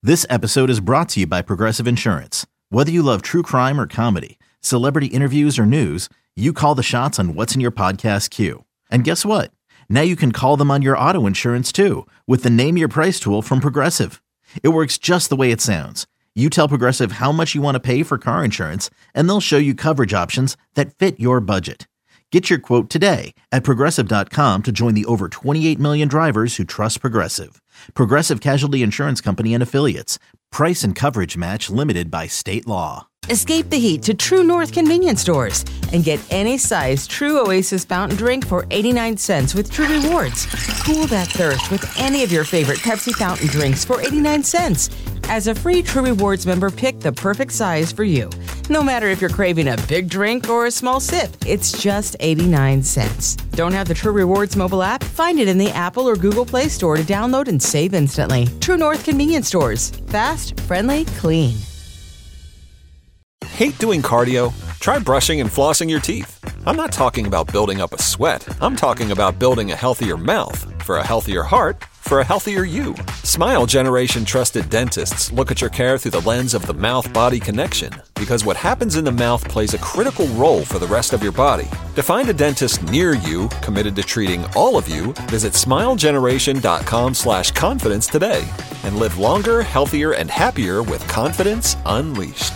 This episode is brought to you by Progressive Insurance. Whether you love true crime or comedy, celebrity interviews or news, you call the shots on what's in your podcast queue. And guess what? Now you can call them on your auto insurance too with the Name Your Price tool from Progressive. It works just the way it sounds. You tell Progressive how much you want to pay for car insurance, and they'll show you coverage options that fit your budget. Get your quote today at Progressive.com to join the over 28 million drivers who trust Progressive. Progressive Casualty Insurance Company and Affiliates. Price and coverage match limited by state law. Escape the heat to True North convenience stores and get any size True Oasis fountain drink for 89 cents with True Rewards. Cool that thirst with any of your favorite Pepsi fountain drinks for 89 cents. As a free True Rewards member, pick the perfect size for you. No matter if you're craving a big drink or a small sip, it's just 89 cents. Don't have the True Rewards mobile app? Find it in the Apple or Google Play Store to download and save instantly. True North convenience stores. Fast, friendly, clean. Hate doing cardio? Try brushing and flossing your teeth. I'm not talking about building up a sweat. I'm talking about building a healthier mouth for a healthier heart for a healthier you. Smile Generation trusted dentists look at your care through the lens of the mouth-body connection, because what happens in the mouth plays a critical role for the rest of your body. To find a dentist near you committed to treating all of you, visit smilegeneration.com/confidence today and live longer, healthier, and happier with confidence unleashed.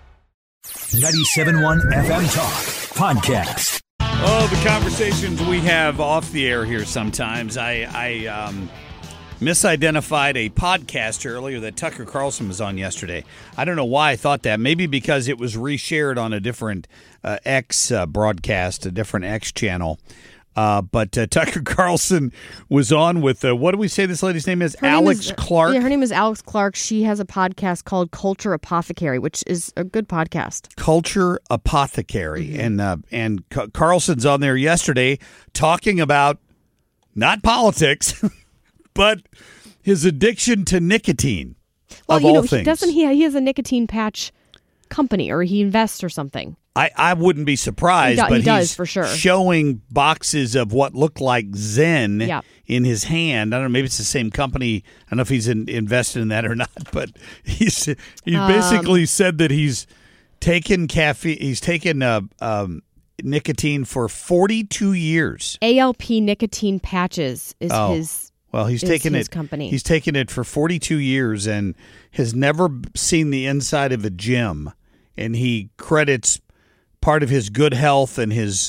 97.1 FM Talk Podcast. Oh, the conversations we have off the air here sometimes. I misidentified a podcast earlier that Tucker Carlson was on yesterday. I don't know why I thought that. Maybe because it was reshared on a different X broadcast, a different X channel. But Tucker Carlson was on with, what do we say this lady's name is? Alex Clark. Yeah, her name is Alex Clark. She has a podcast called Culture Apothecary, which is a good podcast. Culture Apothecary. Mm-hmm. And Carlson's on there yesterday talking about not politics, but his addiction to nicotine. Well, of all things. He has a nicotine patch company, or he invests or something. I wouldn't be surprised, but he does, he's for sure. Showing boxes of what look like Zen in his hand. I don't know, maybe it's the same company. I don't know if he's invested in that or not, but he basically said that he's taken caffeine. He's taken nicotine for 42 years. ALP Nicotine Patches is his. Well, he's taken it. Company. He's taken it for 42 years and has never seen the inside of a gym. And he credits part of his good health and he's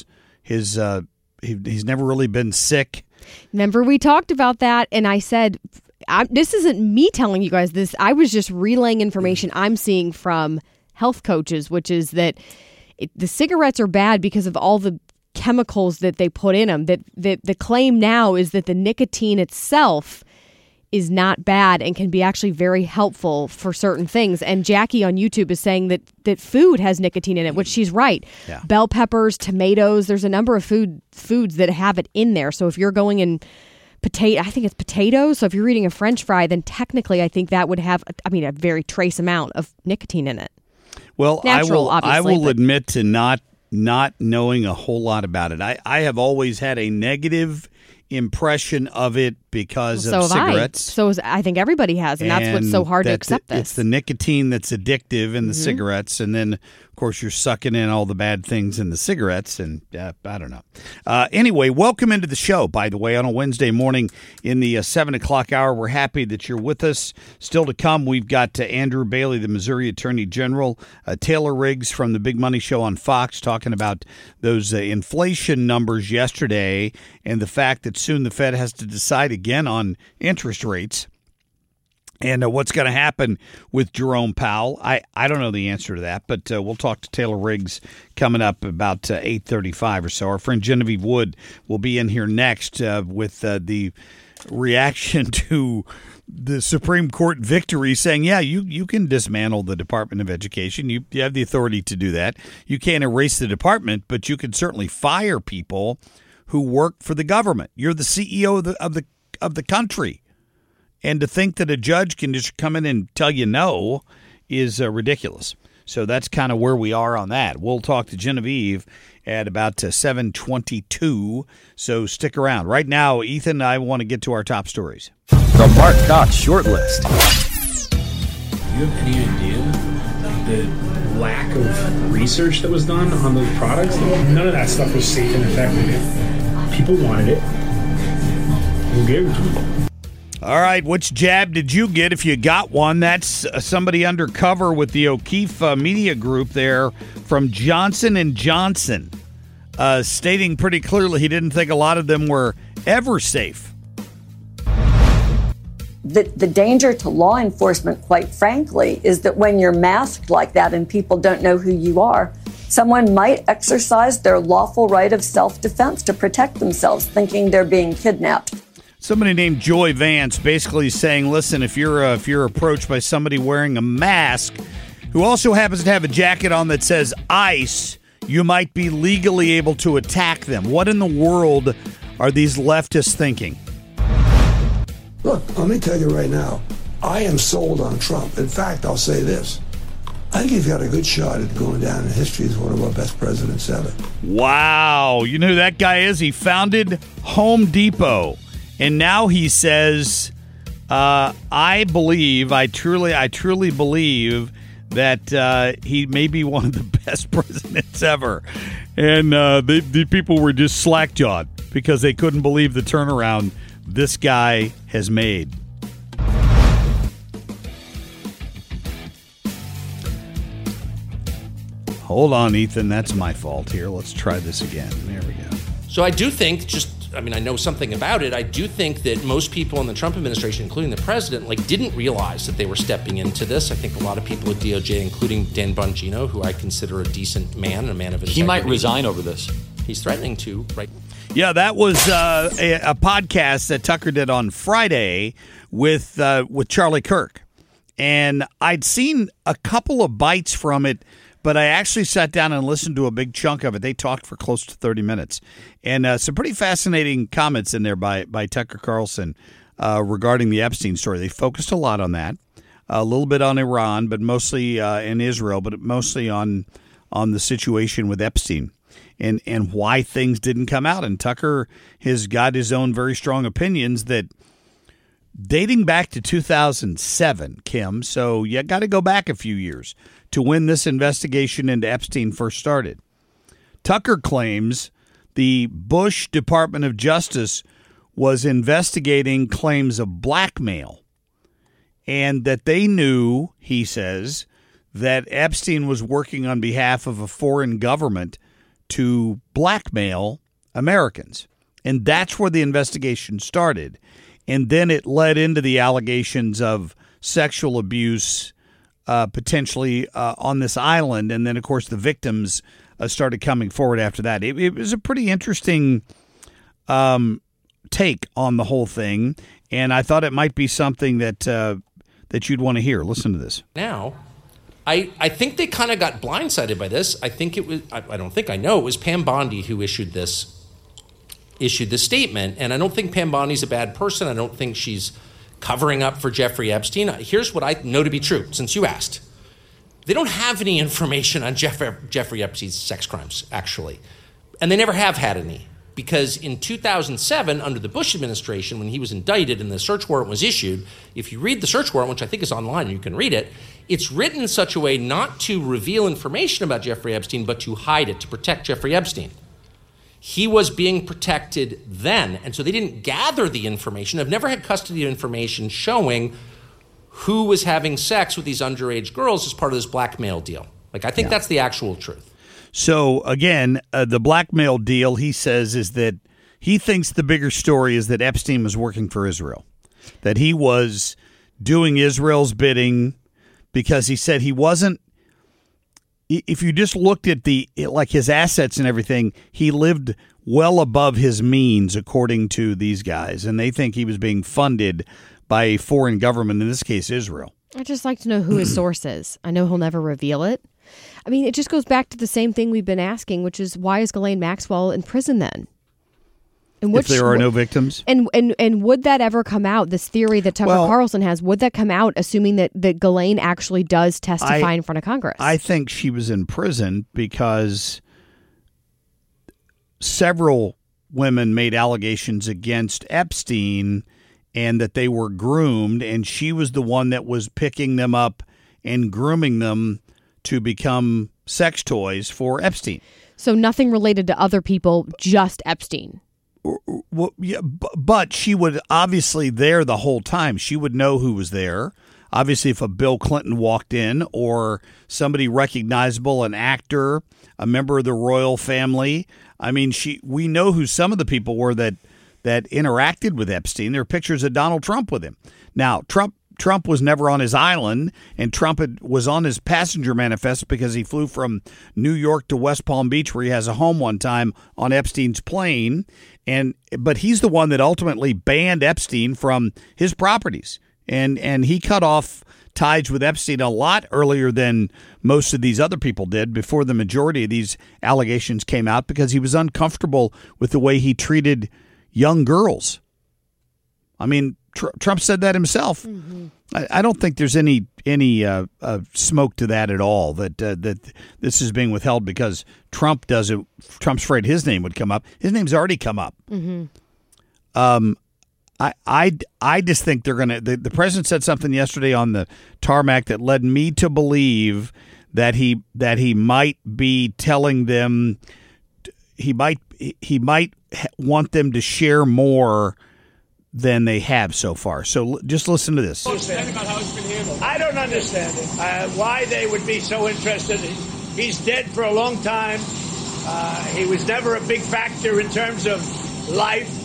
never really been sick. Remember, we talked about that, and I said, this isn't me telling you guys this. I was just relaying information I'm seeing from health coaches, which is that the cigarettes are bad because of all the chemicals that they put in them. That the claim now is that the nicotine itself is not bad and can be actually very helpful for certain things. And Jackie on YouTube is saying that food has nicotine in it, which she's right. Yeah. Bell peppers, tomatoes, there's a number of foods that have it in there. So if you're going in I think it's potatoes. So if you're eating a French fry, then technically I think that would have, a very trace amount of nicotine in it. Well, Natural, I will admit to not knowing a whole lot about it. I have always had a negative impression of it because of cigarettes. I think everybody has, and that's what's so hard to accept this. It's the nicotine that's addictive in the cigarettes, and then, of course, you're sucking in all the bad things in the cigarettes, and I don't know. Anyway, welcome into the show, by the way, on a Wednesday morning in the 7 o'clock hour. We're happy that you're with us. Still to come, we've got Andrew Bailey, the Missouri Attorney General, Taylor Riggs from the Big Money Show on Fox, talking about those inflation numbers yesterday and the fact that soon the Fed has to decide again on interest rates and what's going to happen with Jerome Powell. I don't know the answer to that, but we'll talk to Taylor Riggs coming up about 8:35 or so. Our friend Genevieve Wood will be in here next with the reaction to the Supreme Court victory saying, you can dismantle the Department of Education. You have the authority to do that. You can't erase the department, but you can certainly fire people who work for the government. You're the CEO of the country. And to think that a judge can just come in and tell you no is ridiculous. So that's kind of where we are on that. We'll talk to Genevieve at about 7:22, so stick around. Right now, Ethan and I want to get to our top stories. The Mark Cox Short List. Do you have any idea the lack of research that was done on those products? None of that stuff was safe and effective. People wanted it. Who gave it to them? All right, which jab did you get if you got one? That's somebody undercover with the O'Keefe Media Group there from Johnson & Johnson, stating pretty clearly he didn't think a lot of them were ever safe. The danger to law enforcement, quite frankly, is that when you're masked like that and people don't know who you are, someone might exercise their lawful right of self-defense to protect themselves, thinking they're being kidnapped. Somebody named Joy Vance basically saying, listen, if you're approached by somebody wearing a mask who also happens to have a jacket on that says ICE, you might be legally able to attack them. What in the world are these leftists thinking? Look, let me tell you right now, I am sold on Trump. In fact, I'll say this. I think he's got a good shot at going down in history as one of our best presidents ever. Wow. You know who that guy is? He founded Home Depot. And now he says, I truly believe that he may be one of the best presidents ever. And the people were just slack-jawed because they couldn't believe the turnaround this guy has made. Hold on, Ethan. That's my fault here. Let's try this again. There we go. So I do think I know something about it. I do think that most people in the Trump administration, including the president, didn't realize that they were stepping into this. I think a lot of people at DOJ, including Dan Bongino, who I consider a decent man, a man of integrity. He might resign over this. He's threatening to, right? Yeah, that was a podcast that Tucker did on Friday with Charlie Kirk. And I'd seen a couple of bites from it, but I actually sat down and listened to a big chunk of it. They talked for close to 30 minutes. And some pretty fascinating comments in there by Tucker Carlson regarding the Epstein story. They focused a lot on that, a little bit on Iran, but mostly in Israel, but mostly on the situation with Epstein and why things didn't come out. And Tucker has got his own very strong opinions that dating back to 2007, Kim, so you got to go back a few years to when this investigation into Epstein first started. Tucker claims the Bush Department of Justice was investigating claims of blackmail and that they knew, he says, that Epstein was working on behalf of a foreign government to blackmail Americans. And that's where the investigation started. And then it led into the allegations of sexual abuse potentially on this island. And then, of course, the victims started coming forward after that. It was a pretty interesting take on the whole thing. And I thought it might be something that you'd want to hear. Listen to this. Now, I think they kind of got blindsided by this. I think it was, I know it was Pam Bondi who issued this statement. And I don't think Pam Bondi's a bad person. I don't think she's covering up for Jeffrey Epstein. Here's what I know to be true, since you asked. They don't have any information on Jeffrey Epstein's sex crimes, actually. And they never have had any. Because in 2007, under the Bush administration, when he was indicted and the search warrant was issued, if you read the search warrant, which I think is online, you can read it, it's written in such a way not to reveal information about Jeffrey Epstein, but to hide it, to protect Jeffrey Epstein. He was being protected then, and so they didn't gather the information. I've never had custody of information showing who was having sex with these underage girls as part of this blackmail deal. I think that's the actual truth. So, again, the blackmail deal, he says, is that he thinks the bigger story is that Epstein was working for Israel, that he was doing Israel's bidding because he said he wasn't. If you just looked at his assets and everything, he lived well above his means, according to these guys. And they think he was being funded by a foreign government, in this case, Israel. I'd just like to know who his source is. I know he'll never reveal it. I mean, it just goes back to the same thing we've been asking, which is why is Ghislaine Maxwell in prison then? And if there are no victims? And would that ever come out, this theory that Tucker Carlson has, would that come out assuming that Ghislaine actually does testify in front of Congress? I think she was in prison because several women made allegations against Epstein and that they were groomed, and she was the one that was picking them up and grooming them to become sex toys for Epstein. So nothing related to other people, just Epstein. Well, yeah, but she would obviously there the whole time. She would know who was there. Obviously, if a Bill Clinton walked in or somebody recognizable, an actor, a member of the royal family. I mean, we know who some of the people were that interacted with Epstein. There are pictures of Donald Trump with him. Now, Trump was never on his island, and Trump was on his passenger manifest because he flew from New York to West Palm Beach, where he has a home one time, on Epstein's plane. But he's the one that ultimately banned Epstein from his properties. And he cut off ties with Epstein a lot earlier than most of these other people did, before the majority of these allegations came out, because he was uncomfortable with the way he treated young girls. I mean, Trump said that himself. Mm-hmm. I don't think there's any smoke to that at all, that this is being withheld because Trump does it. Trump's afraid his name would come up. His name's already come up. Mm-hmm. I just think they're going to. The president said something yesterday on the tarmac that led me to believe that he might be telling them he might want them to share more than they have so far. So just listen to this. I don't understand it. Why they would be so interested. He's dead for a long time. He was never a big factor in terms of life.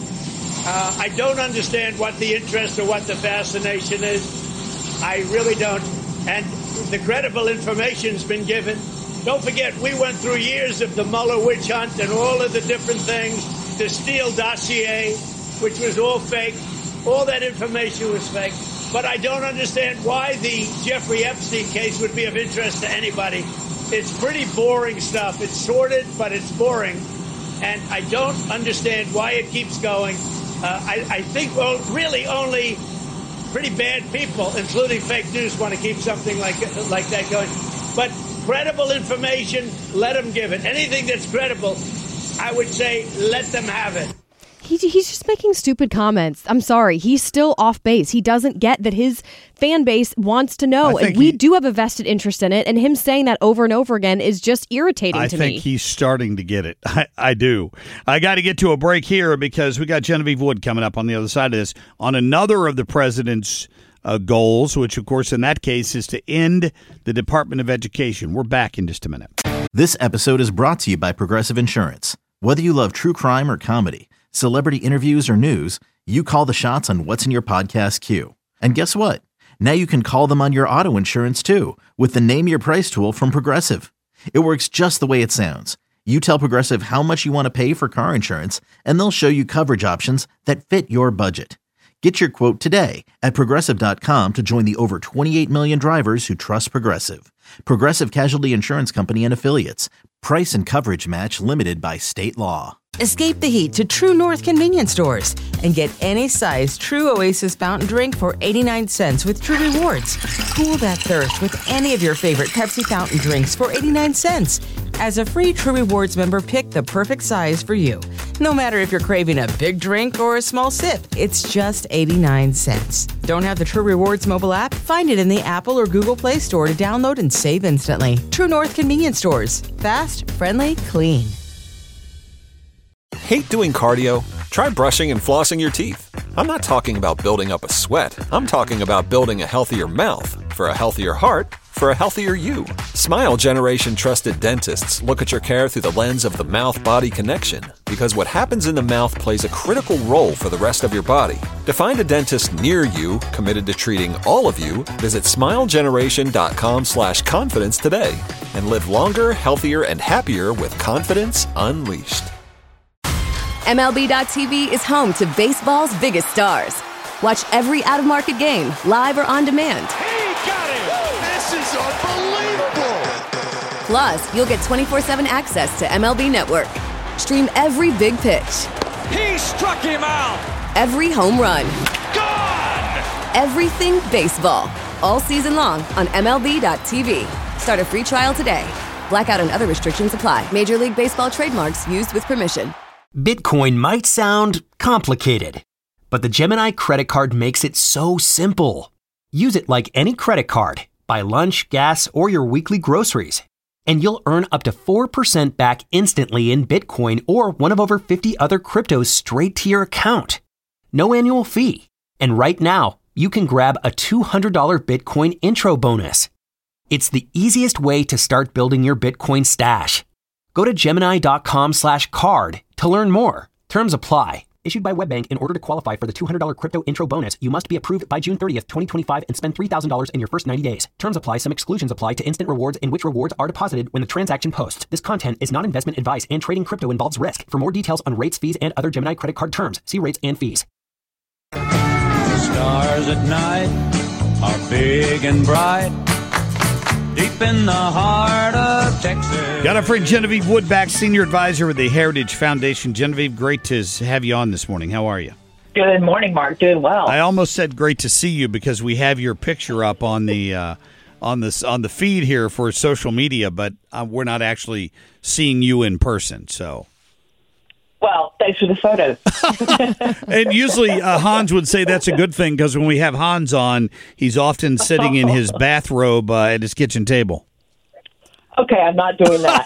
I don't understand what the interest or what the fascination is. I really don't. And the credible information's been given. Don't forget, we went through years of the Mueller witch hunt and all of the different things, the Steele dossier, which was all fake. All that information was fake. But I don't understand why the Jeffrey Epstein case would be of interest to anybody. It's pretty boring stuff. It's sordid, but it's boring. And I don't understand why it keeps going. I think really only pretty bad people, including fake news, want to keep something like that going. But credible information, let them give it. Anything that's credible, I would say let them have it. He's just making stupid comments. I'm sorry. He's still off base. He doesn't get that his fan base wants to know. And we do have a vested interest in it. And him saying that over and over again is just irritating to me. I think he's starting to get it. I do. I got to get to a break here because we got Genevieve Wood coming up on the other side of this on another of the president's goals, which, of course, in that case is to end the Department of Education. We're back in just a minute. This episode is brought to you by Progressive Insurance. Whether you love true crime or comedy, celebrity interviews or news, you call the shots on what's in your podcast queue. And guess what? Now you can call them on your auto insurance too, with the Name Your Price tool from Progressive. It works just the way it sounds. You tell Progressive how much you want to pay for car insurance, and they'll show you coverage options that fit your budget. Get your quote today at Progressive.com to join the over 28 million drivers who trust Progressive. Progressive Casualty Insurance Company and Affiliates. Price and coverage match limited by state law. Escape the heat to True North convenience stores and get any size True Oasis fountain drink for 89 cents with True Rewards. Cool that thirst with any of your favorite Pepsi fountain drinks for 89 cents. As a free True Rewards member, pick the perfect size for you. No matter if you're craving a big drink or a small sip, it's just 89 cents. Don't have the True Rewards mobile app? Find it in the Apple or Google Play Store to download and save instantly. True North convenience stores. Fast, friendly, clean. Hate doing cardio? Try brushing and flossing your teeth. I'm not talking about building up a sweat. I'm talking about building a healthier mouth for a healthier heart for a healthier you. Smile Generation trusted dentists look at your care through the lens of the mouth-body connection, because what happens in the mouth plays a critical role for the rest of your body. To find a dentist near you committed to treating all of you, visit smilegeneration.com/confidence today and live longer, healthier, and happier with confidence unleashed. MLB.tv is home to baseball's biggest stars. Watch every out-of-market game, live or on demand. He got it! This is unbelievable! Plus, you'll get 24/7 access to MLB Network. Stream every big pitch. He struck him out! Every home run. Gone! Everything baseball. All season long on MLB.tv. Start a free trial today. Blackout and other restrictions apply. Major League Baseball trademarks used with permission. Bitcoin might sound complicated, but the Gemini credit card makes it so simple. Use it like any credit card. buy lunch, gas, or your weekly groceries. And you'll earn up to 4% back instantly in Bitcoin or one of over 50 other cryptos straight to your account. No annual fee. And right now, you can grab a $200 Bitcoin intro bonus. It's the easiest way to start building your Bitcoin stash. Go to Gemini.com/card to learn more. Terms apply. Issued by WebBank. In order to qualify for the $200 crypto intro bonus, you must be approved by June 30th, 2025 and spend $3,000 in your first 90 days. Terms apply. Some exclusions apply to instant rewards in which rewards are deposited when the transaction posts. This content is not investment advice and trading crypto involves risk. For more details on rates, fees, and other Gemini credit card terms, see rates and fees. The stars at night are big and bright, deep in the heart of Texas. Got our friend Genevieve Woodback, Senior Advisor with the Heritage Foundation. Genevieve, great to have you on this morning. How are you? Good morning, Mark. Doing well. I almost said great to see you because we have your picture up on the on the feed here for social media, but we're not actually seeing you in person. So, well, thanks for the photos. And usually Hans would say that's a good thing because when we have Hans on, he's often sitting in his bathrobe at his kitchen table. Okay, I'm not doing that.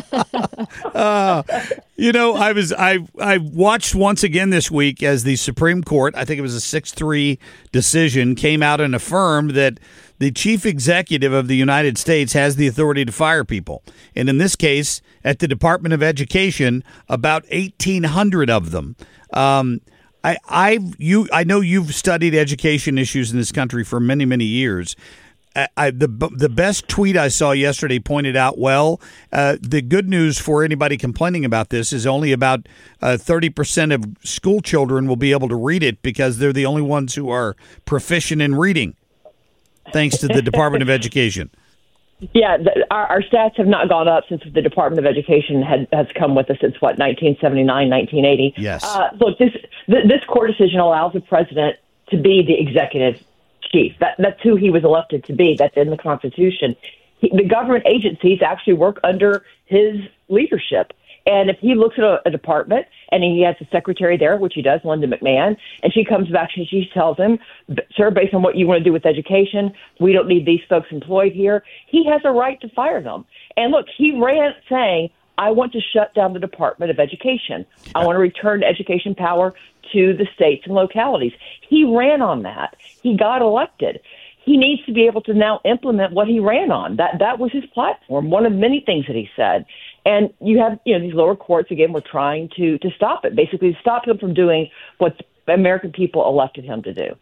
I watched once again this week as the Supreme Court, I think it was a 6-3 decision, came out and affirmed that the chief executive of the United States has the authority to fire people. And in this case, at the Department of Education, about 1,800 of them. I know you've studied education issues in this country for many, many years. The best tweet I saw yesterday pointed out, the good news for anybody complaining about this is only about 30% of school children will be able to read it because they're the only ones who are proficient in reading, thanks to the Department of Education. Yeah, our stats have not gone up since the Department of Education has come with us since, 1979, 1980. Yes. Look, this court decision allows the president to be the executive chief. That's who he was elected to be. That's in the Constitution. The government agencies actually work under his leadership. And if he looks at a department and he has a secretary there, which he does, Linda McMahon, and she comes back and she tells him, sir, based on what you want to do with education, we don't need these folks employed here. He has a right to fire them. And look, he ran saying, I want to shut down the Department of Education. I want to return education power to the states and localities. He ran on that. He got elected. He needs to be able to now implement what he ran on. That was his platform, one of many things that he said. And you have, these lower courts, again, were trying to stop it, basically stop him from doing what the American people elected him to do.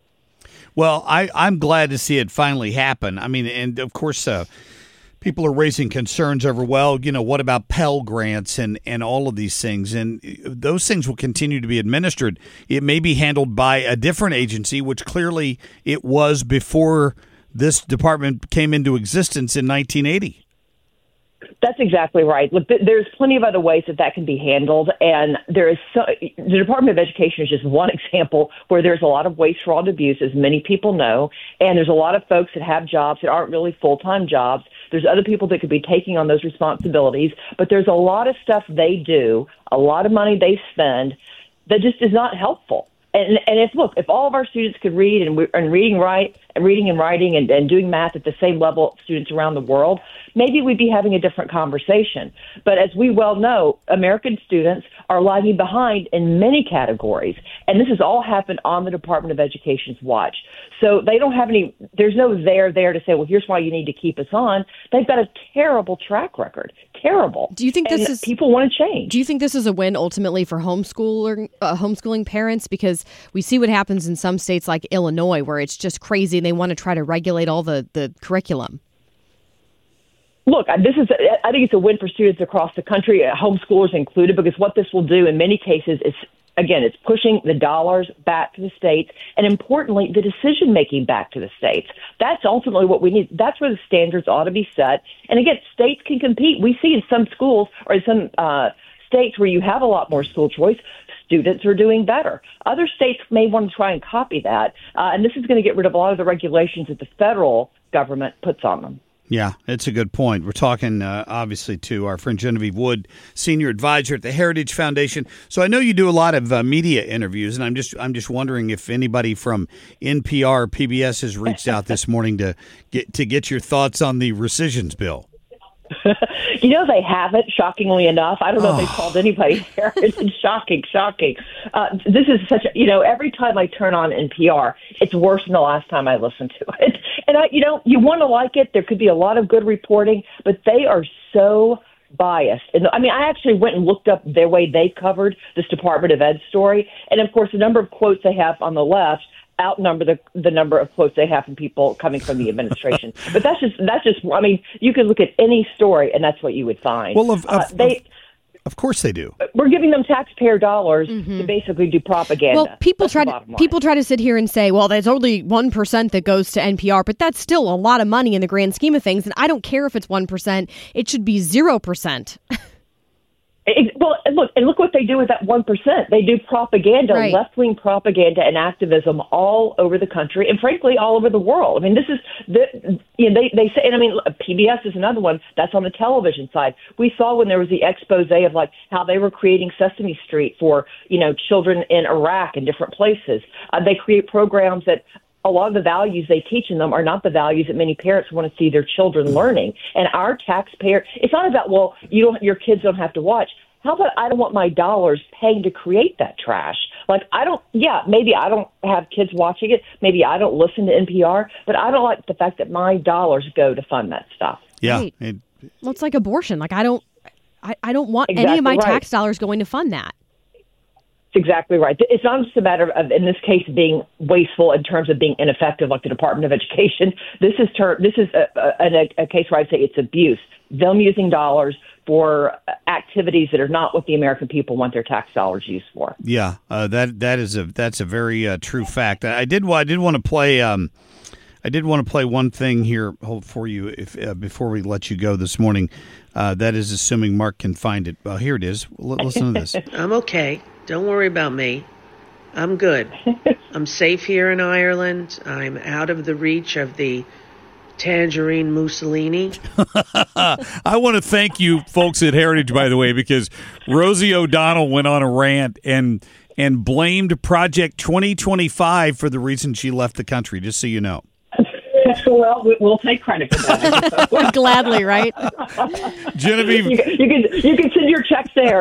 Well, I'm glad to see it finally happen. I mean, and of course, people are raising concerns over, what about Pell Grants and all of these things? And those things will continue to be administered. It may be handled by a different agency, which clearly it was before this department came into existence in 1980. That's exactly right. Look, there's plenty of other ways that can be handled, and the Department of Education is just one example where there's a lot of waste, fraud, and abuse, as many people know, and there's a lot of folks that have jobs that aren't really full-time jobs. There's other people that could be taking on those responsibilities, but there's a lot of stuff they do, a lot of money they spend that just is not helpful. And if all of our students could read and reading and writing and doing math at the same level of students around the world, maybe we'd be having a different conversation. But as we well know, American students are lagging behind in many categories. And this has all happened on the Department of Education's watch. So they don't have there's no there to say, well, here's why you need to keep us on. They've got a terrible track record. Terrible. Do you think people want to change? Do you think this is a win ultimately for homeschooling parents? Because we see what happens in some states like Illinois, where it's just crazy and they want to try to regulate all the curriculum. Look, I think it's a win for students across the country, homeschoolers included, because what this will do in many cases is, again, it's pushing the dollars back to the states, and importantly, the decision-making back to the states. That's ultimately what we need. That's where the standards ought to be set. And again, states can compete. We see in some schools or in some states where you have a lot more school choice, students are doing better. Other states may want to try and copy that, and this is going to get rid of a lot of the regulations that the federal government puts on them. Yeah, it's a good point. We're talking, obviously, to our friend Genevieve Wood, senior advisor at the Heritage Foundation. So I know you do a lot of media interviews, and I'm just wondering if anybody from NPR or PBS has reached out this morning to get your thoughts on the rescissions bill. They haven't, shockingly enough. I don't know if they've called anybody here. It's shocking. This is such every time I turn on NPR, it's worse than the last time I listened to it. And you want to like it. There could be a lot of good reporting, but they are so biased. And I actually went and looked up their way they covered this Department of Ed story. And of course, the number of quotes they have on the left outnumber the number of quotes they have from people coming from the administration. But that's just. You could look at any story, and that's what you would find. Well, of course they do. We're giving them taxpayer dollars to basically do propaganda. Well, people try to sit here and say, well, there's only 1% that goes to NPR, but that's still a lot of money in the grand scheme of things. And I don't care if it's 1%; it should be 0%. Look what they do with that 1%. They do propaganda, right. Left-wing propaganda and activism all over the country and, frankly, all over the world. They say, and PBS is another one that's on the television side. We saw when there was the expose of how they were creating Sesame Street for, children in Iraq and different places. They create programs that a lot of the values they teach in them are not the values that many parents want to see their children learning. And our taxpayer, it's not about, your kids don't have to watch. How about I don't want my dollars paying to create that trash? Maybe I don't have kids watching it. Maybe I don't listen to NPR, but I don't like the fact that my dollars go to fund that stuff. Yeah. Right. It's like abortion. I don't want any of my tax dollars going to fund that. Exactly right. It's not just a matter of, in this case, being wasteful in terms of being ineffective, like the Department of Education. This is a case where I'd say it's abuse. Them using dollars for activities that are not what the American people want their tax dollars used for. Yeah, that's a very true fact. I did want to play. I did want to play one thing here for you before we let you go this morning. That is assuming Mark can find it. Here it is. Listen to this. I'm okay. Don't worry about me. I'm good. I'm safe here in Ireland. I'm out of the reach of the Tangerine Mussolini. I want to thank you folks at Heritage, by the way, because Rosie O'Donnell went on a rant and blamed Project 2025 for the reason she left the country, just so you know. Well, we'll take credit for that. Gladly, right? Genevieve, you can send your checks there.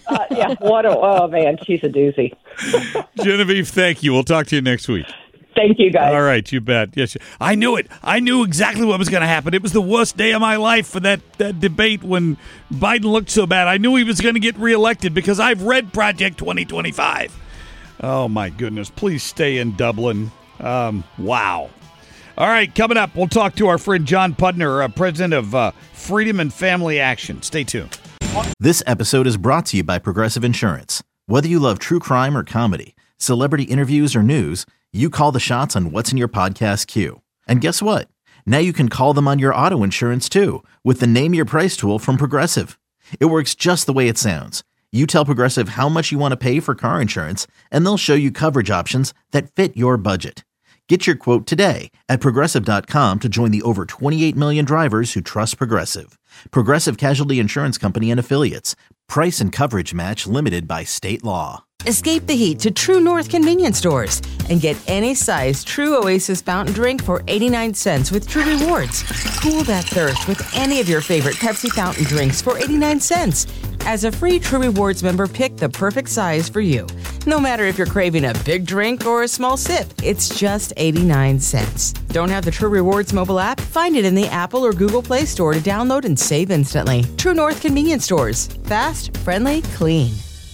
Oh man, she's a doozy. Genevieve, thank you. We'll talk to you next week. Thank you, guys. All right, you bet. Yes, I knew it. I knew exactly what was going to happen. It was the worst day of my life for that debate when Biden looked so bad. I knew he was going to get reelected because I've read Project 2025. Oh, my goodness. Please stay in Dublin. Wow. All right, coming up, we'll talk to our friend John Pudner, president of Freedom and Family Action. Stay tuned. This episode is brought to you by Progressive Insurance. Whether you love true crime or comedy, celebrity interviews or news, you call the shots on what's in your podcast queue. And guess what? Now you can call them on your auto insurance too with the Name Your Price tool from Progressive. It works just the way it sounds. You tell Progressive how much you want to pay for car insurance, and they'll show you coverage options that fit your budget. Get your quote today at Progressive.com to join the over 28 million drivers who trust Progressive. Progressive Casualty Insurance Company and Affiliates. Price and coverage match limited by state law. Escape the heat to True North convenience stores and get any size True Oasis fountain drink for 89 cents with True Rewards. Cool that thirst with any of your favorite Pepsi fountain drinks for 89 cents. As a free True Rewards member, pick the perfect size for you. No matter if you're craving a big drink or a small sip, it's just 89 cents. Don't have the True Rewards mobile app? Find it in the Apple or Google Play Store to download and save instantly. True North convenience stores. Fast, friendly, clean.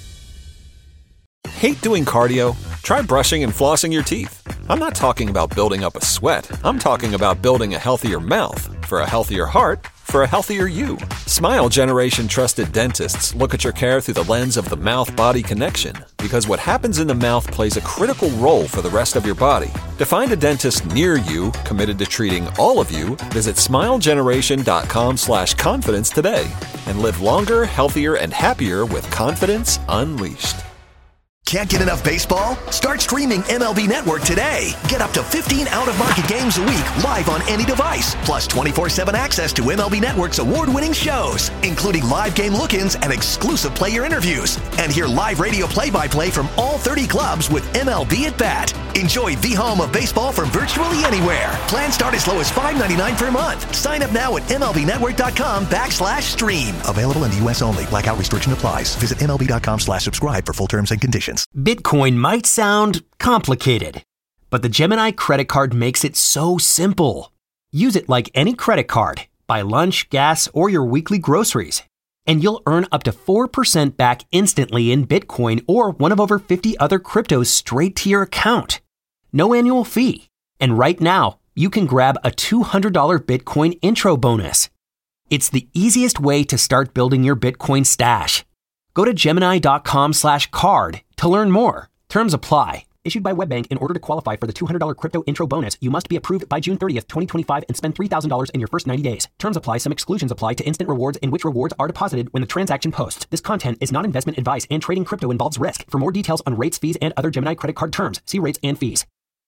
Hate doing cardio? Try brushing and flossing your teeth. I'm not talking about building up a sweat. I'm talking about building a healthier mouth. For a healthier heart, for a healthier you. Smile Generation trusted dentists look at your care through the lens of the mouth-body connection, because what happens in the mouth plays a critical role for the rest of your body. To find a dentist near you committed to treating all of you, visit smilegeneration.com/confidence today and live longer, healthier, and happier with confidence unleashed. Can't get enough baseball? Start streaming MLB Network today. Get up to 15 out-of-market games a week live on any device. Plus 24/7 access to MLB Network's award-winning shows, including live game look-ins and exclusive player interviews. And hear live radio play-by-play from all 30 clubs with MLB at Bat. Enjoy the home of baseball from virtually anywhere. Plans start as low as $5.99 per month. Sign up now at MLBnetwork.com/stream. Available in the U.S. only. Blackout restriction applies. Visit MLB.com/subscribe for full terms and conditions. Bitcoin might sound complicated, but the Gemini credit card makes it so simple. Use it like any credit card. Buy lunch, gas, or your weekly groceries, and you'll earn up to 4% back instantly in Bitcoin or one of over 50 other cryptos straight to your account. No annual fee. And right now, you can grab a $200 Bitcoin intro bonus. It's the easiest way to start building your Bitcoin stash. Go to Gemini.com/card to learn more. Terms apply. Issued by WebBank. In order to qualify for the $200 crypto intro bonus, you must be approved by June 30th, 2025 and spend $3,000 in your first 90 days. Terms apply. Some exclusions apply to instant rewards in which rewards are deposited when the transaction posts. This content is not investment advice and trading crypto involves risk. For more details on rates, fees, and other Gemini credit card terms, see rates and fees.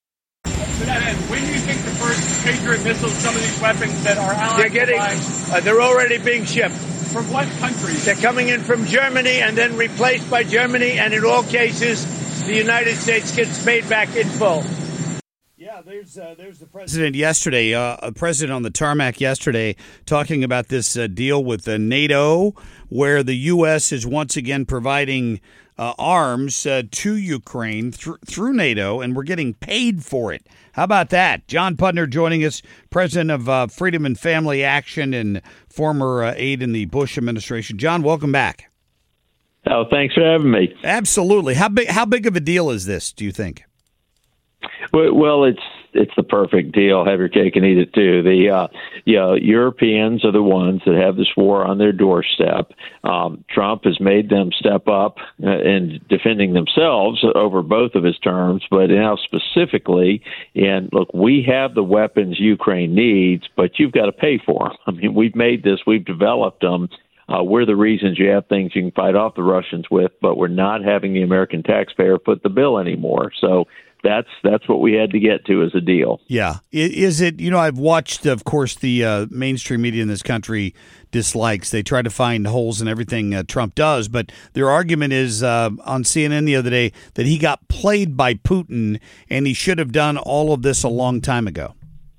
When do you think the first Patriot missiles, some of these weapons that are allies they're already being shipped. From what countries? They're coming in from Germany and then replaced by Germany, and in all cases, the United States gets paid back in full. Yeah, there's the president yesterday, a president on the tarmac yesterday, talking about this deal with NATO, where the U.S. is once again providing arms to Ukraine through NATO, and we're getting paid for it. How about that? John Putner joining us, president of Freedom and Family Action and former aide in the Bush administration. John, welcome back. Oh, thanks for having me. Absolutely. How big of a deal is this, do you think? Well, it's the perfect deal. Have your cake and eat it too. The Europeans are the ones that have this war on their doorstep. Trump has made them step up in defending themselves over both of his terms, but now specifically, and look, we have the weapons Ukraine needs, but you've got to pay for them. I mean, we've developed them. We're the reasons you have things you can fight off the Russians with, but we're not having the American taxpayer foot the bill anymore. So that's what we had to get to as a deal. Yeah. Is it, I've watched, of course, the mainstream media in this country dislikes. They try to find holes in everything Trump does, but their argument is on CNN the other day that he got played by Putin and he should have done all of this a long time ago.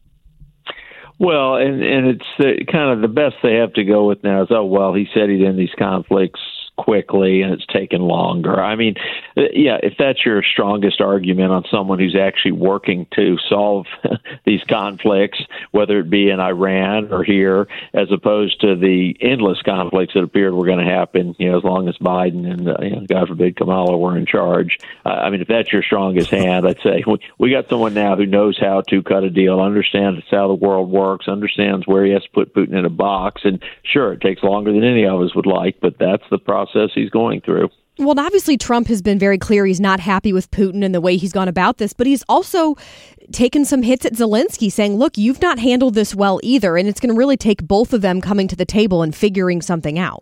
Well, and it's kind of the best they have to go with now is, he said he'd end these conflicts quickly and it's taken longer. I mean, if that's your strongest argument on someone who's actually working to solve these conflicts, whether it be in Iran or here, as opposed to the endless conflicts that appeared were going to happen, as long as Biden and, God forbid, Kamala were in charge. If that's your strongest hand, I'd say we got someone now who knows how to cut a deal, understands how the world works, understands where he has to put Putin in a box. And sure, it takes longer than any of us would like, but that's the process he's going through. Well, obviously, Trump has been very clear he's not happy with Putin and the way he's gone about this, but he's also taken some hits at Zelensky, saying, look, you've not handled this well either, and it's going to really take both of them coming to the table and figuring something out.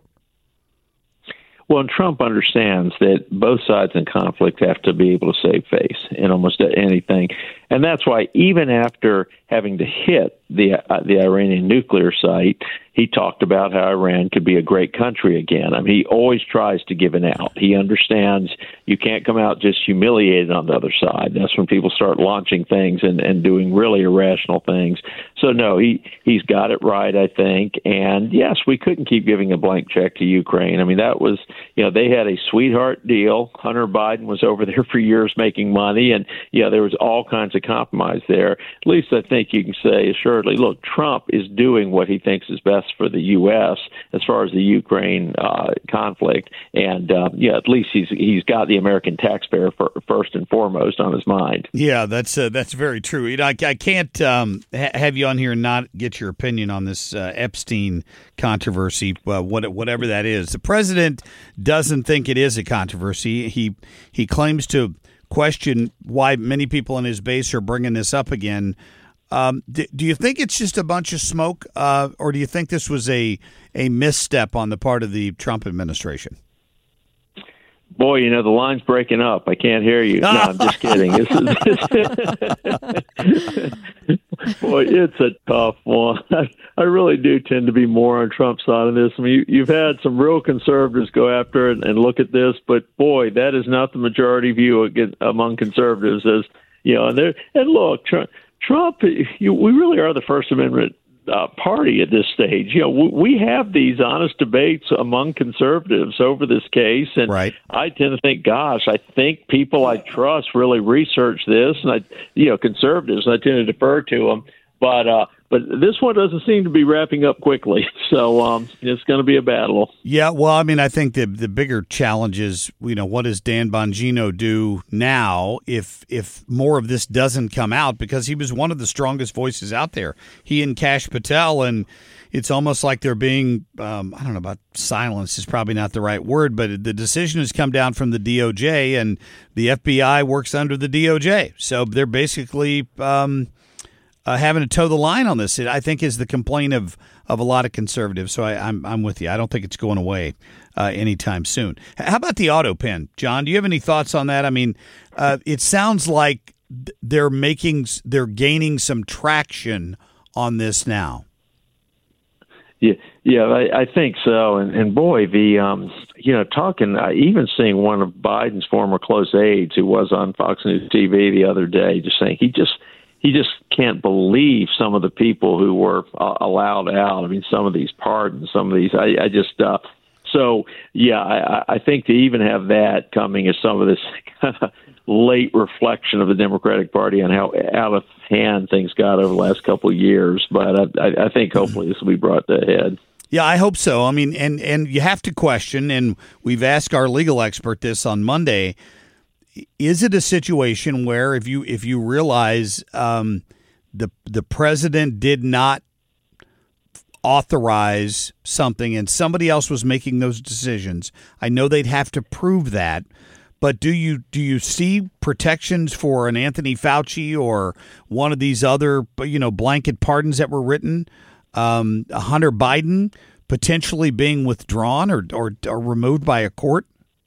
Well, and Trump understands that both sides in conflict have to be able to save face in almost anything. And that's why even after having to hit the Iranian nuclear site, he talked about how Iran could be a great country again. I mean, he always tries to give an out. He understands you can't come out just humiliated on the other side. That's when people start launching things and doing really irrational things. So, no, he's got it right, I think. And, yes, we couldn't keep giving a blank check to Ukraine. I mean, that was, they had a sweetheart deal. Hunter Biden was over there for years making money. And, there was all kinds of compromise there. At least I think you can say assuredly, look, Trump is doing what he thinks is best for the U.S. as far as the Ukraine conflict. And, at least he's got the American taxpayer first and foremost on his mind. Yeah, that's very true. I can't have you on here and not get your opinion on this Epstein controversy, whatever that is. The president doesn't think it is a controversy. He claims to question why many people in his base are bringing this up again. Do you think it's just a bunch of smoke, or do you think this was a misstep on the part of the Trump administration? Boy, the line's breaking up. I can't hear you. No, I'm just kidding. Boy, it's a tough one. I really do tend to be more on Trump's side of this. I mean, you've had some real conservatives go after it and look at this, but boy, that is not the majority view among conservatives. As and look, Trump. We really are the First Amendment party at this stage. We have these honest debates among conservatives over this case, and right. I tend to think, gosh, I think people I trust really research this, and conservatives, and I tend to defer to them. But this one doesn't seem to be wrapping up quickly, so it's going to be a battle. Yeah, well, I mean, I think the bigger challenge is, what does Dan Bongino do now if more of this doesn't come out? Because he was one of the strongest voices out there. He and Kash Patel, and it's almost like they're being, I don't know about silence is probably not the right word, but the decision has come down from the DOJ, and the FBI works under the DOJ. So they're basically having to toe the line on this, I think, is the complaint of a lot of conservatives. So I'm with you. I don't think it's going away anytime soon. How about the auto pen, John? Do you have any thoughts on that? I mean, it sounds like they're gaining some traction on this now. Yeah, I think so. And boy, talking, even seeing one of Biden's former close aides who was on Fox News TV the other day, just saying he just can't believe some of the people who were allowed out. I mean, some of these pardons, some of these, I think to even have that coming as some of this kind of late reflection of the Democratic Party on how out of hand things got over the last couple of years. But I think hopefully this will be brought to a head. Yeah, I hope so. I mean, and you have to question, and we've asked our legal expert this on Monday, is it a situation where if you realize the president did not authorize something and somebody else was making those decisions, I know they'd have to prove that, but do you see protections for an Anthony Fauci or one of these other blanket pardons that were written, Hunter Biden potentially being withdrawn or removed by a court?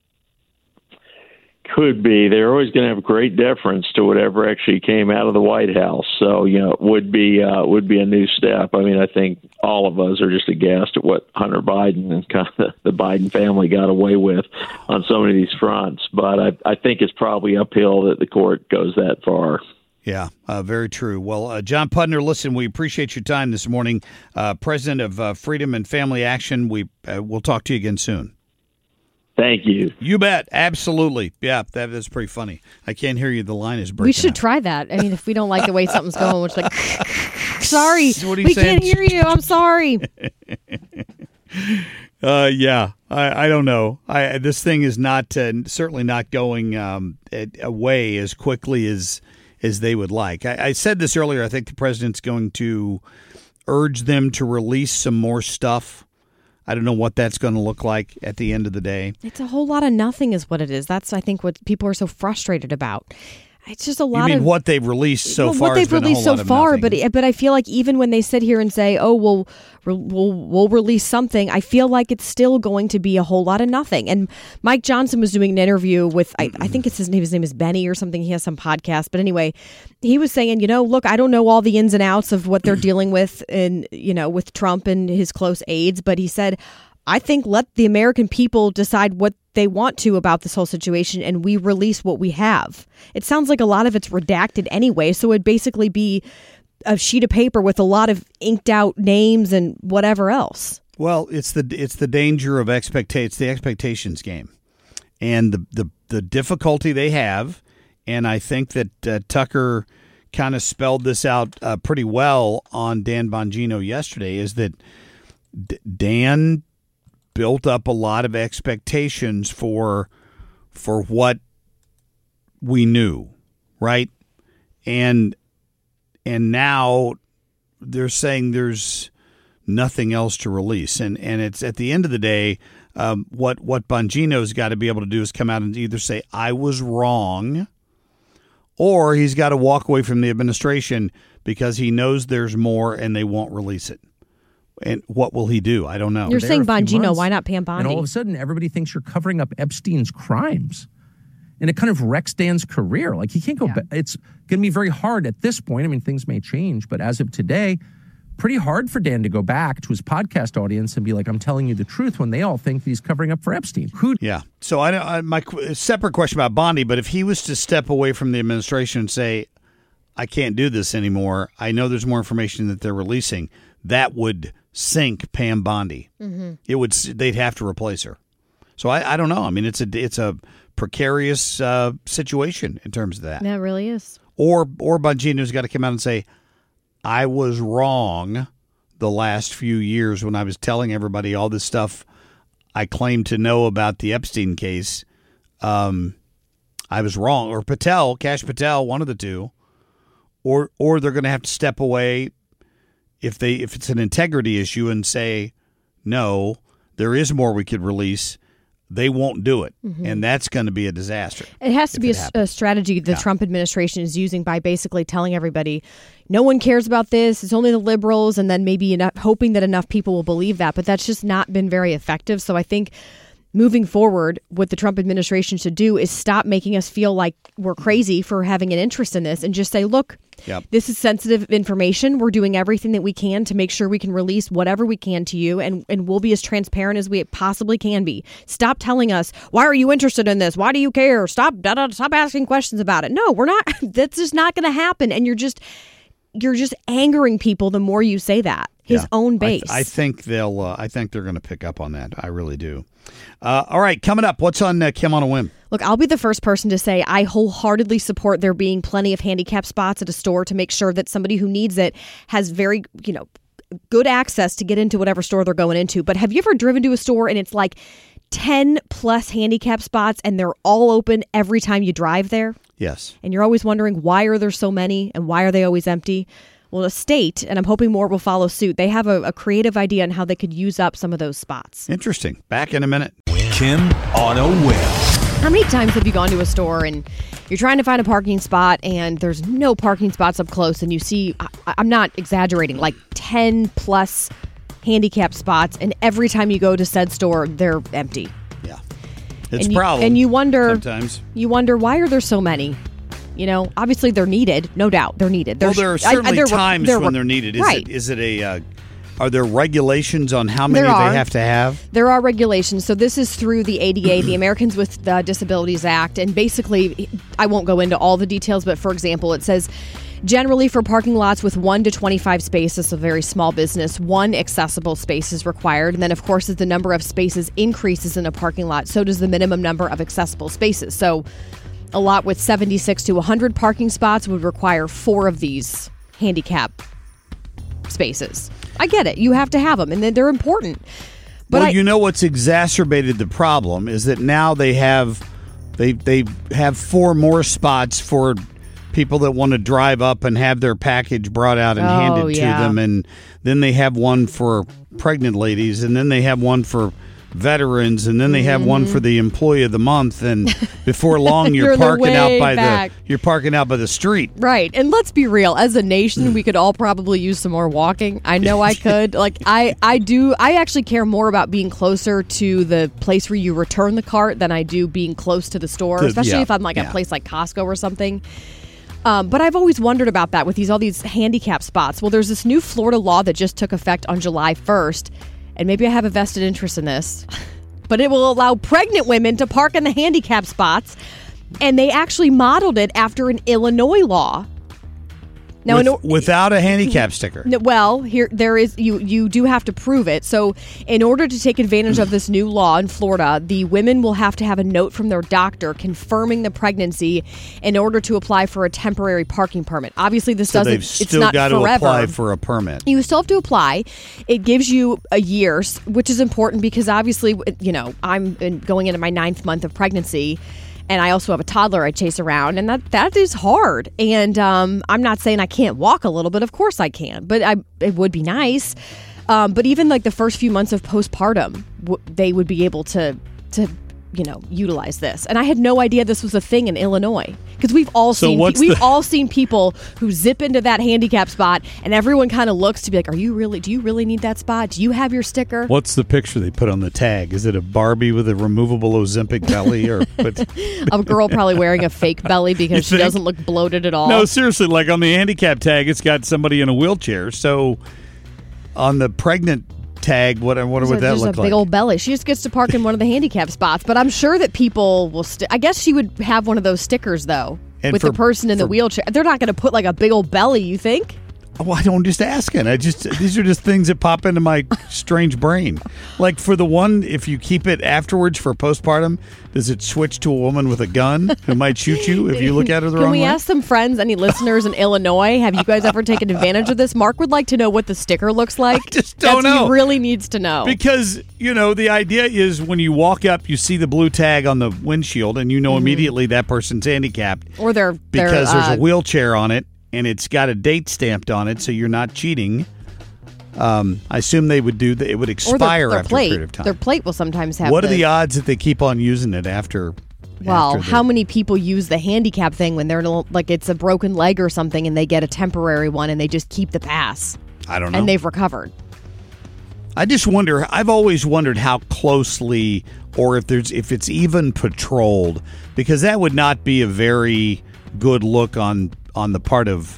Could be. They're always going to have great deference to whatever actually came out of the White House. So, it would be a new step. I mean, I think all of us are just aghast at what Hunter Biden and kind of the Biden family got away with on so many of these fronts. But I think it's probably uphill that the court goes that far. Yeah, very true. Well, John Pudner, listen, we appreciate your time this morning. President of Freedom and Family Action. We'll talk to you again soon. Thank you. You bet. Absolutely. Yeah, that's pretty funny. I can't hear you. The line is breaking. We should try that. I mean, if we don't like the way something's going, we're just like, sorry, we can't hear you. I'm sorry. Yeah, I don't know. This thing is not certainly not going away as quickly as they would like. I said this earlier. I think the president's going to urge them to release some more stuff. I don't know what that's going to look like at the end of the day. It's a whole lot of nothing is what it is. That's, I think, what people are so frustrated about. It's just a lot of what they've released so far. What they've released so far, but I feel like even when they sit here and say, "Oh, we'll release something," I feel like it's still going to be a whole lot of nothing. And Mike Johnson was doing an interview with I think it's his name is Benny or something. He has some podcast, but anyway, he was saying, look, I don't know all the ins and outs of what they're dealing with, and with Trump and his close aides, but he said, I think let the American people decide what they want to about this whole situation, and we release what we have. It sounds like a lot of it's redacted anyway, so it'd basically be a sheet of paper with a lot of inked out names and whatever else. Well, it's the danger of it's the expectations game, and the difficulty they have, and I think that Tucker kind of spelled this out pretty well on Dan Bongino yesterday, is that Dan built up a lot of expectations for what we knew, right? And now they're saying there's nothing else to release, and it's at the end of the day, what Bongino's got to be able to do is come out and either say I was wrong, or he's got to walk away from the administration because he knows there's more and they won't release it. And what will he do? I don't know. You're saying Bongino. Why not Pam Bondi? And all of a sudden, everybody thinks you're covering up Epstein's crimes. And it kind of wrecks Dan's career. Like, he can't go back. It's going to be very hard at this point. I mean, things may change. But as of today, pretty hard for Dan to go back to his podcast audience and be like, I'm telling you the truth, when they all think that he's covering up for Epstein. Yeah. So my separate question about Bondi, but if he was to step away from the administration and say, I can't do this anymore, I know there's more information that they're releasing, that would sink Pam Bondi. Mm-hmm. They'd have to replace her. So I don't know. I mean, it's a precarious situation in terms of that. That really is. Or Bongino's got to come out and say, I was wrong the last few years when I was telling everybody all this stuff I claimed to know about the Epstein case. I was wrong. Or Kash Patel, one of the two. Or they're going to have to step away if it's an integrity issue and say, no, there is more we could release. They won't do it, and that's going to be a disaster. It has to be a strategy the Trump administration is using by basically telling everybody, no one cares about this, it's only the liberals, and then maybe hoping that enough people will believe that. But that's just not been very effective. So I think moving forward, what the Trump administration should do is stop making us feel like we're crazy for having an interest in this and just say, look, this is sensitive information. We're doing everything that we can to make sure we can release whatever we can to you, and we'll be as transparent as we possibly can be. Stop telling us, why are you interested in this? Why do you care? Stop asking questions about it. No, we're not. That's just not going to happen. And you're just angering people the more you say that. His own base. I think they're going to pick up on that. I really do. All right, coming up, what's on Kim on a Whim? Look, I'll be the first person to say I wholeheartedly support there being plenty of handicap spots at a store to make sure that somebody who needs it has very, good access to get into whatever store they're going into. But have you ever driven to a store and it's like 10 plus handicap spots and they're all open every time you drive there? Yes. And you're always wondering, why are there so many and why are they always empty? Well, a state, and I'm hoping more will follow suit, they have a creative idea on how they could use up some of those spots. Interesting. Back in a minute. Kim on a Whim. How many times have you gone to a store and you're trying to find a parking spot and there's no parking spots up close and you see, I'm not exaggerating, like 10 plus handicap spots, and every time you go to said store, they're empty. Yeah. It's a problem. And you wonder, sometimes. Why are there so many? Obviously they're needed. No doubt they're needed. Well, there are certainly times when they're needed. Right. Are there regulations on how many they have to have? There are regulations. So this is through the ADA, the Americans with Disabilities Act. And basically, I won't go into all the details, but for example, it says, generally for parking lots with 1 to 25 spaces, a very small business, 1 accessible space is required. And then, of course, as the number of spaces increases in a parking lot, so does the minimum number of accessible spaces. So a lot with 76 to 100 parking spots would require 4 of these handicap spaces. I get it. You have to have them, and they're important. But what's exacerbated the problem is that now they have 4 more spots for people that want to drive up and have their package brought out and handed to them, and then they have one for pregnant ladies, and then they have one for veterans, and then they have one for the employee of the month, and before long you're parking out by the street. Right. And let's be real, as a nation we could all probably use some more walking. I know I could. I actually care more about being closer to the place where you return the cart than I do being close to the store, especially if I'm a place like Costco or something. But I've always wondered about that with all these handicap spots. Well, there's this new Florida law that just took effect on July 1st. And maybe I have a vested interest in this, but it will allow pregnant women to park in the handicap spots. And they actually modeled it after an Illinois law. Now, without a handicap sticker. Well, you do have to prove it. So in order to take advantage of this new law in Florida, the women will have to have a note from their doctor confirming the pregnancy in order to apply for a temporary parking permit. Obviously, it's not forever. They've still got to apply for a permit. You still have to apply. It gives you a year, which is important because obviously, I'm going into my 9th month of pregnancy. And I also have a toddler I chase around, and that is hard. And I'm not saying I can't walk a little bit. Of course I can, but it would be nice. But even the first few months of postpartum, they would be able to utilize this. And I had no idea this was a thing in Illinois, because we've all seen people who zip into that handicap spot, and everyone kind of looks to be like, do you really need that spot? Do you have your sticker? What's the picture they put on the tag? Is it a Barbie with a removable Ozempic belly, or a girl probably wearing a fake belly because she doesn't look bloated at all? No, seriously, like on the handicap tag, it's got somebody in a wheelchair. So on the pregnant tag, what would that look like? A big old belly. She just gets to park in one of the handicap spots. But I'm sure that people will. I guess she would have one of those stickers though, and with the person in the wheelchair. They're not going to put like a big old belly. You think? Well, I don't just asking. These are just things that pop into my strange brain. Like for the one, if you keep it afterwards for postpartum, does it switch to a woman with a gun who might shoot you if you look at her the wrong way? Can we ask some friends, any listeners in Illinois? Have you guys ever taken advantage of this? Mark would like to know what the sticker looks like. I just don't know. He really needs to know. Because, the idea is when you walk up, you see the blue tag on the windshield, and you know immediately that person's handicapped. Or because there's a wheelchair on it. And it's got a date stamped on it, so you're not cheating. I assume they would do that. It would expire after a period of time. Their plate will sometimes have. What are the odds that they keep on using it after? Well, how many people use the handicap thing when they're like it's a broken leg or something, and they get a temporary one, and they just keep the pass? I don't know. And they've recovered. I just wonder. I've always wondered how closely, or if it's even patrolled, because that would not be a very good look on the part of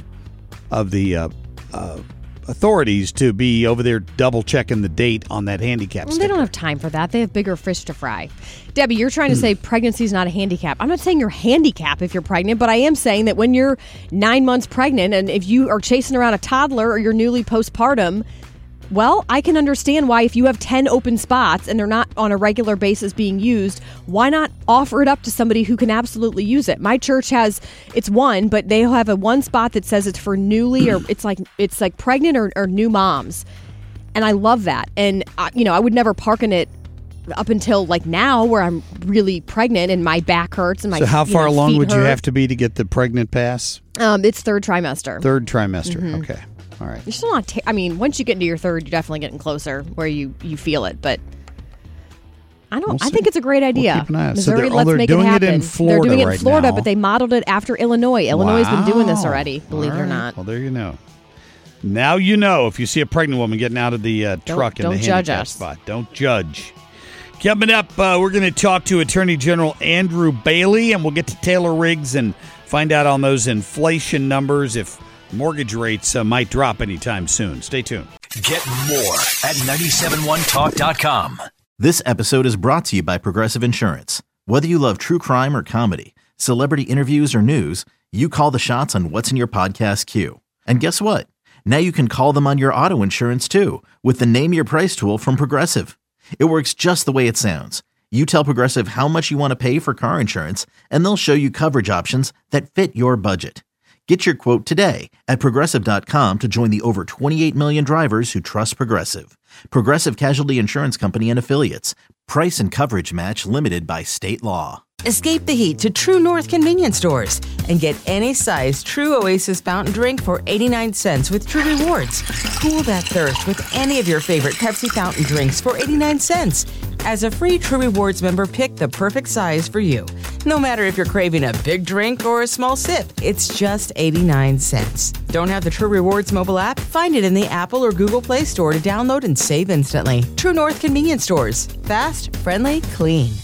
the authorities to be over there double checking the date on that handicap sticker. They don't have time for that. They have bigger fish to fry. Debbie, you're trying to say pregnancy is not a handicap. I'm not saying you're handicapped if you're pregnant, but I am saying that when you're 9 months pregnant and if you are chasing around a toddler or you're newly postpartum, well, I can understand why if you have 10 open spots and they're not on a regular basis being used, why not offer it up to somebody who can absolutely use it? My church it's one, but they have a one spot that says it's for newly or it's like pregnant or new moms. And I love that. And, I would never park in it up until like now where I'm really pregnant and my back hurts and my So how far along would you hurt. have to be to get the pregnant pass? It's third trimester. Third trimester. Okay. All right. You're still not. Once you get into your third, you're definitely getting closer where you feel it. But I think it's a great idea. We'll keep an eye out. Missouri, So let's they're make doing it happen. it in Florida They're doing it in right Florida, now. but they modeled it after Illinois. Illinois has been doing this already. Believe it or not. Well, there you know. Now you know if you see a pregnant woman getting out of the truck in the handicap spot. Don't judge. Coming up, we're going to talk to Attorney General Andrew Bailey, and we'll get to Taylor Riggs and find out on those inflation numbers if mortgage rates might drop anytime soon. Stay tuned. Get more at 971talk.com. This episode is brought to you by Progressive Insurance. Whether you love true crime or comedy, celebrity interviews or news, you call the shots on what's in your podcast queue. And guess what? Now you can call them on your auto insurance too with the Name Your Price tool from Progressive. It works just the way it sounds. You tell Progressive how much you want to pay for car insurance, and they'll show you coverage options that fit your budget. Get your quote today at Progressive.com to join the over 28 million drivers who trust Progressive. Progressive Casualty Insurance Company and Affiliates. Price and coverage match limited by state law. Escape the heat to True North convenience stores and get any size True Oasis fountain drink for 89 cents with True Rewards. Cool that thirst with any of your favorite Pepsi fountain drinks for 89 cents. As a free True Rewards member, pick the perfect size for you. No matter if you're craving a big drink or a small sip, it's just 89 cents. Don't have the True Rewards mobile app? Find it in the Apple or Google Play Store to download and save instantly. True North convenience stores. Fast, friendly, clean.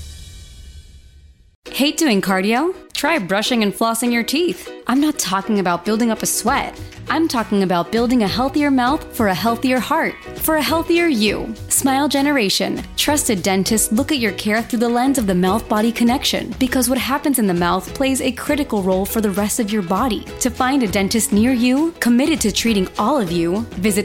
Hate doing cardio? Try brushing and flossing your teeth. I'm not talking about building up a sweat. I'm talking about building a healthier mouth for a healthier heart, for a healthier you. Smile Generation. Trusted dentists look at your care through the lens of the mouth-body connection because what happens in the mouth plays a critical role for the rest of your body. To find a dentist near you, committed to treating all of you, visit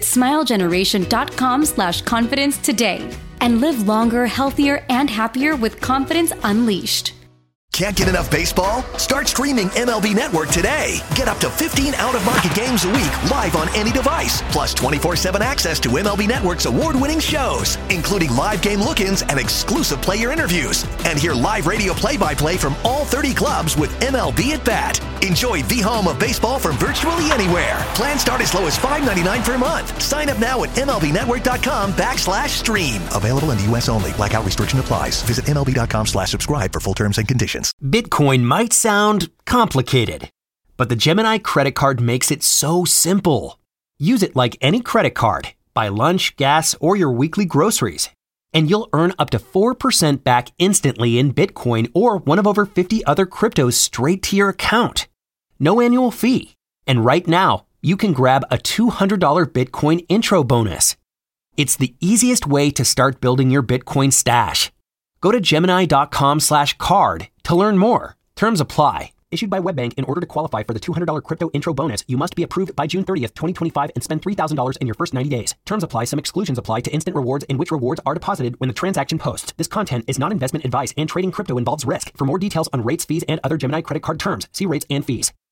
smilegeneration.com/confidence today and live longer, healthier, and happier with confidence unleashed. Can't get enough baseball? Start streaming MLB Network today. Get up to 15 out-of-market games a week live on any device. Plus 24/7 access to MLB Network's award-winning shows, including live game look-ins and exclusive player interviews. And hear live radio play-by-play from all 30 clubs with MLB at Bat. Enjoy the home of baseball from virtually anywhere. Plans start as low as $5.99 per month. Sign up now at MLBnetwork.com/stream. Available in the U.S. only. Blackout restriction applies. Visit MLB.com/subscribe for full terms and conditions. Bitcoin might sound complicated, but the Gemini credit card makes it so simple. Use it like any credit card. Buy lunch, gas, or your weekly groceries, and you'll earn up to 4% back instantly in Bitcoin or one of over 50 other cryptos straight to your account. No annual fee. And right now, you can grab a $200 Bitcoin intro bonus. It's the easiest way to start building your Bitcoin stash. Go to Gemini.com/card to learn more. Terms apply. Issued by WebBank. In order to qualify for the $200 crypto intro bonus, you must be approved by June 30th, 2025 and spend $3,000 in your first 90 days. Terms apply. Some exclusions apply to instant rewards in which rewards are deposited when the transaction posts. This content is not investment advice and trading crypto involves risk. For more details on rates, fees, and other Gemini credit card terms, see rates and fees.